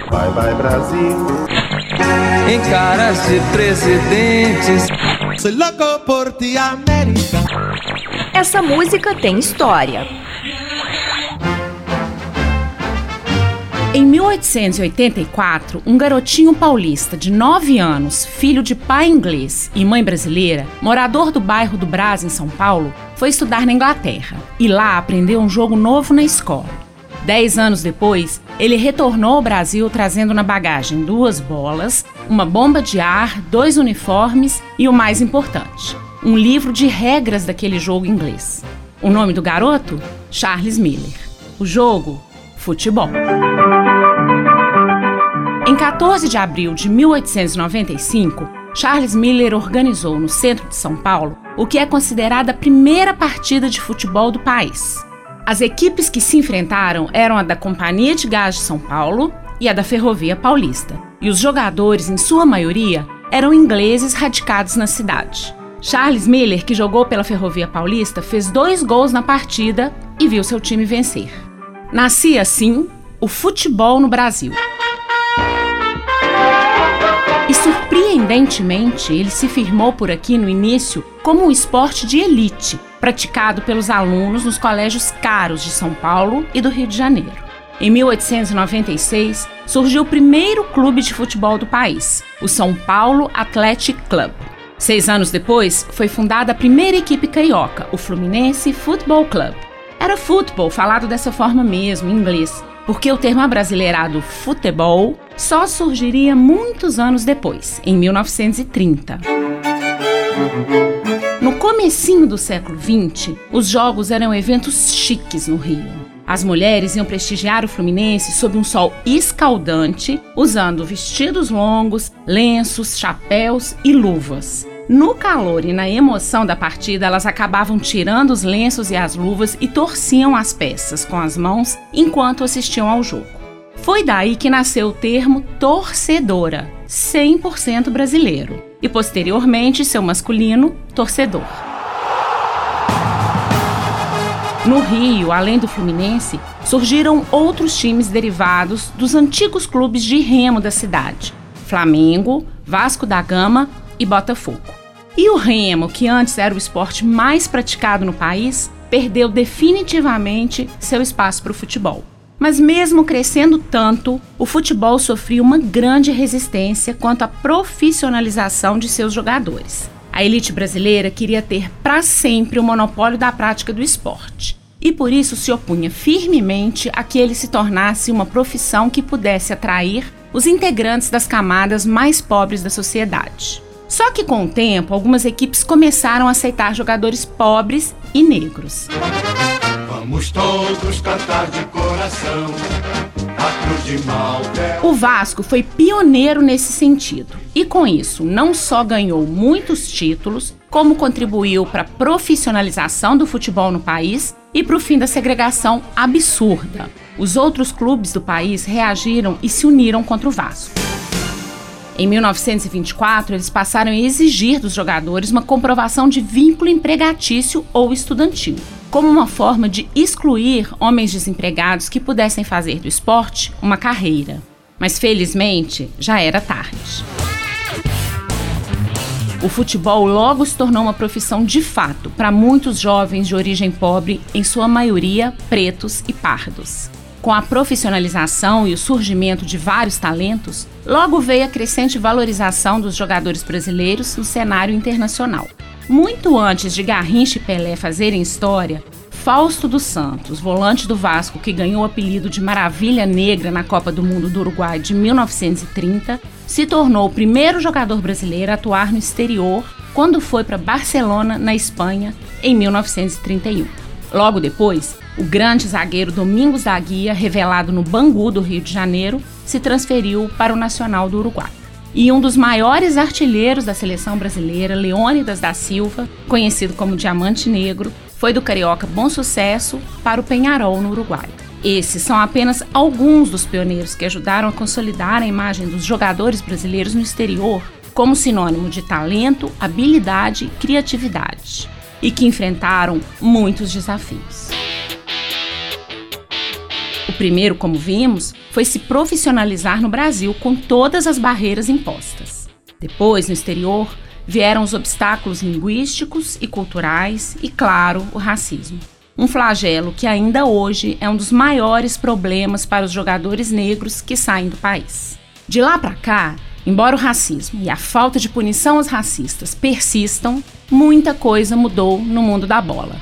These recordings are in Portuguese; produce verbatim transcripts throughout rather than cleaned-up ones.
Vai, vai, Brasil. Em caras de presidentes. Soy loco por ti, América. Essa música tem história. Em mil oitocentos e oitenta e quatro, um garotinho paulista de nove anos, filho de pai inglês e mãe brasileira, morador do bairro do Brás, em São Paulo, foi estudar na Inglaterra e lá aprendeu um jogo novo na escola. Dez anos depois, ele retornou ao Brasil trazendo na bagagem duas bolas, uma bomba de ar, dois uniformes e o mais importante, um livro de regras daquele jogo inglês. O nome do garoto? Charles Miller. O jogo? Futebol. Em quatorze de abril de mil oitocentos e noventa e cinco, Charles Miller organizou no centro de São Paulo o que é considerada a primeira partida de futebol do país. As equipes que se enfrentaram eram a da Companhia de Gás de São Paulo e a da Ferrovia Paulista, e os jogadores, em sua maioria, eram ingleses radicados na cidade. Charles Miller, que jogou pela Ferrovia Paulista, fez dois gols na partida e viu seu time vencer. Nascia assim o futebol no Brasil. E surpreendentemente, ele se firmou por aqui no início como um esporte de elite, praticado pelos alunos nos colégios caros de São Paulo e do Rio de Janeiro. Em mil oitocentos e noventa e seis, surgiu o primeiro clube de futebol do país, o São Paulo Athletic Club. Seis anos depois, foi fundada a primeira equipe carioca, o Fluminense Football Club. Era futebol falado dessa forma mesmo, em inglês, porque o termo abrasileirado futebol só surgiria muitos anos depois, em mil novecentos e trinta. No comecinho do século vinte, os jogos eram eventos chiques no Rio. As mulheres iam prestigiar o Fluminense sob um sol escaldante, usando vestidos longos, lenços, chapéus e luvas. No calor e na emoção da partida, elas acabavam tirando os lenços e as luvas e torciam as peças com as mãos enquanto assistiam ao jogo. Foi daí que nasceu o termo torcedora, cem por cento brasileiro, e posteriormente seu masculino, torcedor. No Rio, além do Fluminense, surgiram outros times derivados dos antigos clubes de remo da cidade: Flamengo, Vasco da Gama e Botafogo. E o remo, que antes era o esporte mais praticado no país, perdeu definitivamente seu espaço para o futebol. Mas mesmo crescendo tanto, o futebol sofria uma grande resistência quanto à profissionalização de seus jogadores. A elite brasileira queria ter para sempre o monopólio da prática do esporte. E por isso se opunha firmemente a que ele se tornasse uma profissão que pudesse atrair os integrantes das camadas mais pobres da sociedade. Só que com o tempo, algumas equipes começaram a aceitar jogadores pobres e negros. Vamos todos cantar de coração, a cruz de Malta. O Vasco foi pioneiro nesse sentido e com isso não só ganhou muitos títulos, como contribuiu para a profissionalização do futebol no país e para o fim da segregação absurda. Os outros clubes do país reagiram e se uniram contra o Vasco. Em mil novecentos e vinte e quatro, eles passaram a exigir dos jogadores uma comprovação de vínculo empregatício ou estudantil, como uma forma de excluir homens desempregados que pudessem fazer do esporte uma carreira. Mas, felizmente, já era tarde. O futebol logo se tornou uma profissão de fato para muitos jovens de origem pobre, em sua maioria pretos e pardos. Com a profissionalização e o surgimento de vários talentos, logo veio a crescente valorização dos jogadores brasileiros no cenário internacional. Muito antes de Garrincha e Pelé fazerem história, Fausto dos Santos, volante do Vasco que ganhou o apelido de Maravilha Negra na Copa do Mundo do Uruguai de mil novecentos e trinta, se tornou o primeiro jogador brasileiro a atuar no exterior quando foi para Barcelona, na Espanha, em mil novecentos e trinta e um. Logo depois, o grande zagueiro Domingos da Guia, revelado no Bangu do Rio de Janeiro, se transferiu para o Nacional do Uruguai. E um dos maiores artilheiros da seleção brasileira, Leônidas da Silva, conhecido como Diamante Negro, foi do carioca Bom Sucesso para o Peñarol no Uruguai. Esses são apenas alguns dos pioneiros que ajudaram a consolidar a imagem dos jogadores brasileiros no exterior como sinônimo de talento, habilidade e criatividade, e que enfrentaram muitos desafios. O primeiro, como vimos, foi se profissionalizar no Brasil com todas as barreiras impostas. Depois, no exterior, vieram os obstáculos linguísticos e culturais e, claro, o racismo. Um flagelo que ainda hoje é um dos maiores problemas para os jogadores negros que saem do país. De lá para cá, embora o racismo e a falta de punição aos racistas persistam, muita coisa mudou no mundo da bola.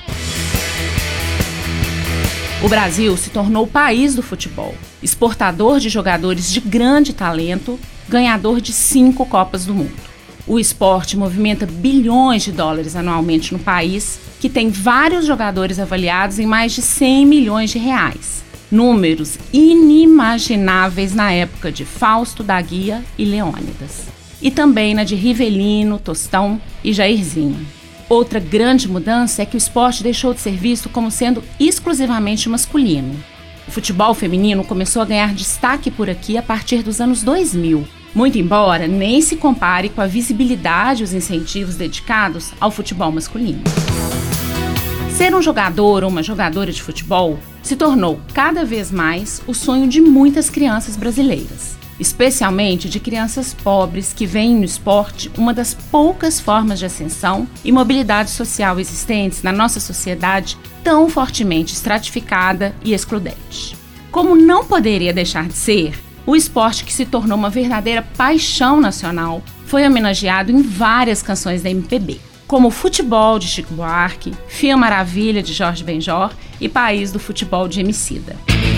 O Brasil se tornou o país do futebol, exportador de jogadores de grande talento, ganhador de cinco Copas do Mundo. O esporte movimenta bilhões de dólares anualmente no país, que tem vários jogadores avaliados em mais de cem milhões de reais. Números inimagináveis na época de Fausto da Guia e Leônidas. E também na de Rivelino, Tostão e Jairzinho. Outra grande mudança é que o esporte deixou de ser visto como sendo exclusivamente masculino. O futebol feminino começou a ganhar destaque por aqui a partir dos anos dois mil, muito embora nem se compare com a visibilidade e os incentivos dedicados ao futebol masculino. Ser um jogador ou uma jogadora de futebol se tornou cada vez mais o sonho de muitas crianças brasileiras, especialmente de crianças pobres que veem no esporte uma das poucas formas de ascensão e mobilidade social existentes na nossa sociedade tão fortemente estratificada e excludente. Como não poderia deixar de ser, o esporte que se tornou uma verdadeira paixão nacional foi homenageado em várias canções da M P B, como Futebol, de Chico Buarque, Fia Maravilha, de Jorge Benjor e País do Futebol, de Emicida.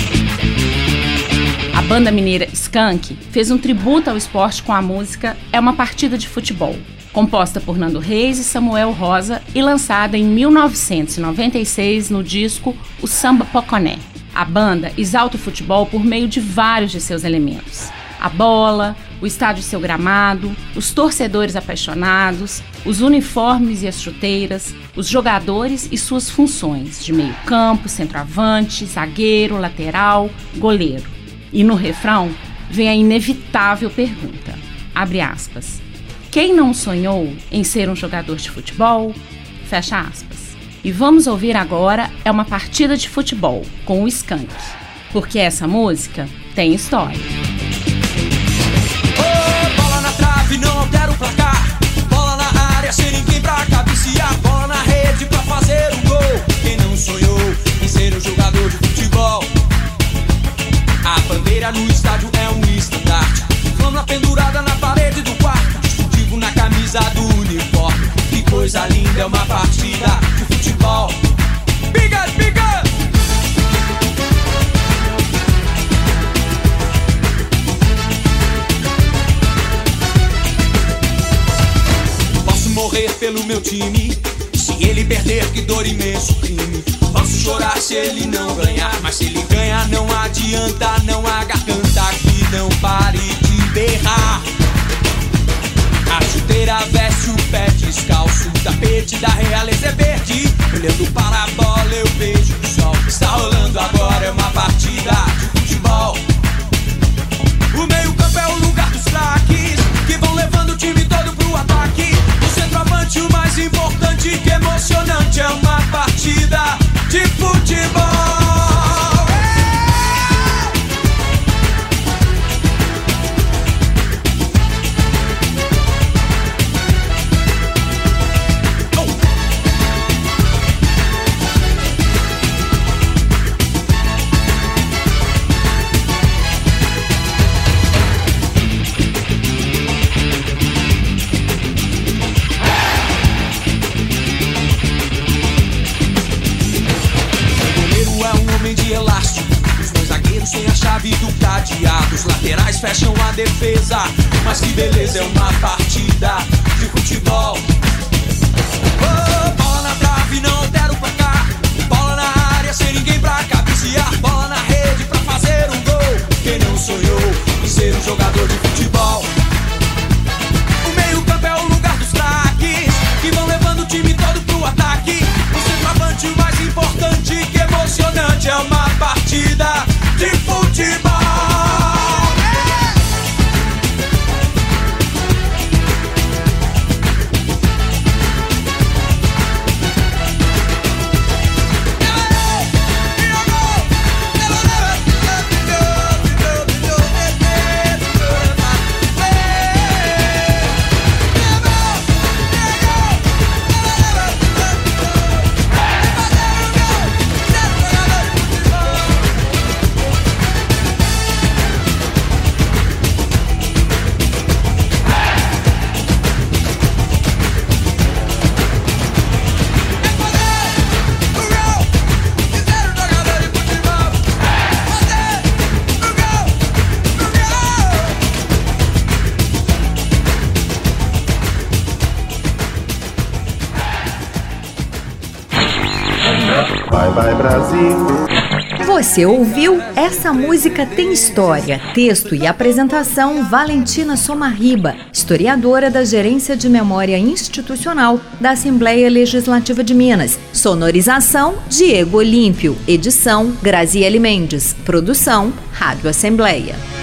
A banda mineira Skank fez um tributo ao esporte com a música É uma Partida de Futebol, composta por Nando Reis e Samuel Rosa e lançada em mil novecentos e noventa e seis no disco O Samba Poconé. A banda exalta o futebol por meio de vários de seus elementos. A bola, o estádio e seu gramado, os torcedores apaixonados, os uniformes e as chuteiras, os jogadores e suas funções de meio campo, centroavante, zagueiro, lateral, goleiro. E no refrão vem a inevitável pergunta, abre aspas, quem não sonhou em ser um jogador de futebol? Fecha aspas. E vamos ouvir agora É uma Partida de Futebol, com o Skank, porque essa música tem história. Oh, bola na trave, não altera o placar. Bola na área, sem ninguém pra cabecear. Bola na rede pra fazer um gol. Quem não sonhou em ser um jogador de futebol? A bandeira no estádio é um estandarte. Flama pendurada na parede do quarto. Distintivo na camisa do uniforme. Que coisa linda, é uma partida de futebol. Biga, biga! Posso morrer pelo meu time. Se ele perder, que dor, imenso crime. Posso chorar se ele não ganhar, mas se ele ganhar não adianta, não há garganta que não pare de berrar. A chuteira veste o pé descalço, o tapete da realeza é verde. Olhando para a bola eu vejo o sol. Está rolando agora, é uma partida de futebol. O meio campo é o lugar dos craques, que vão levando o time todo pro ataque. O centroavante, o mais importante, que emocionante, é uma partida de futebol. Do cadeado, os laterais fecham a defesa. Mas que beleza, é uma partida de futebol. Oh, bola na trave, não altera o placar. Bola na área, sem ninguém pra cabecear. Bola na rede pra fazer um gol. Quem não sonhou em ser um jogador de futebol? O meio campo é o lugar dos craques, que vão levando o time todo pro ataque. O centroavante, o mais importante, que emocionante, é uma partida de futebol. E agora? Brasil. Você ouviu Essa Música Tem História, texto e apresentação Valentina Somarriba, historiadora da Gerência de Memória Institucional da Assembleia Legislativa de Minas. Sonorização Diego Olímpio, edição Graziele Mendes, produção Rádio Assembleia.